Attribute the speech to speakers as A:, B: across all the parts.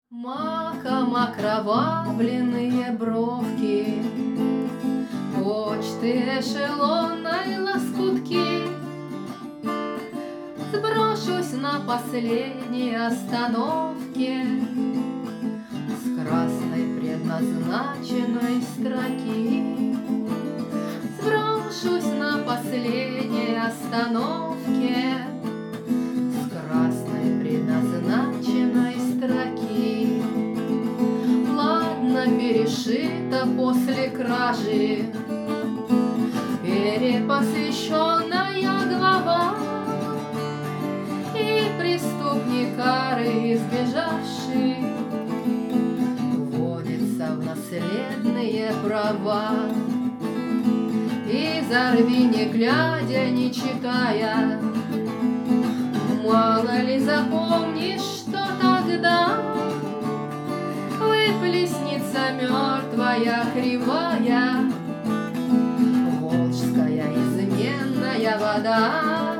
A: Маком окровавленные бровки, почты эшелонной лоскутки. Сброшусь на последней остановке с красной предназначенной строки. Сброшусь на последней остановке с красной предназначенной строки. Ладно, перешита после кражи перепосвященная глава, и преступник кары избежавший вводится в наследные права. И зарви, не глядя, не читая, мало ли запомнишь, что тогда выплеснется мертвая кривая волжская изменная вода.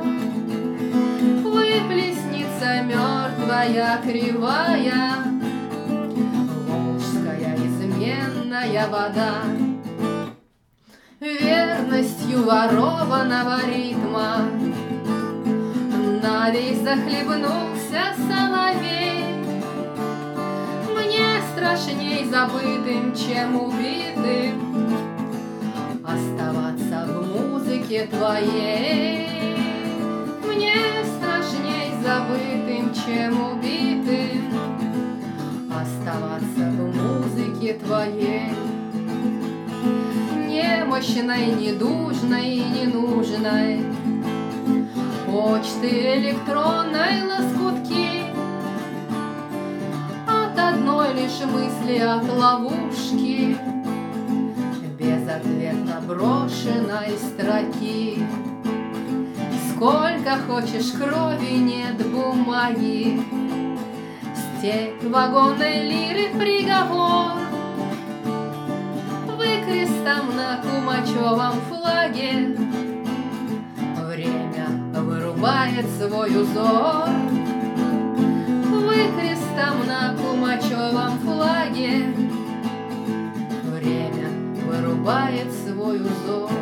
A: Выплеснется мертвая кривая волжская изменная вода. Верностью ворованного ритма на весь захлебнулся соловей. Мне страшней забытым, чем убитым, оставаться в музыке твоей. Мне страшней забытым, чем убитым, оставаться в музыке твоей. Немощной, недужной и ненужной почты электронной лоскутки, от одной лишь мысли от ловушки безответно брошенной строки. Сколько хочешь крови, нет бумаги, степь вагонной лиры приговор. Выкрестом на кумачевом флаге время вырубает свой узор. Выкрестом на кумачевом флаге время вырубает свой узор.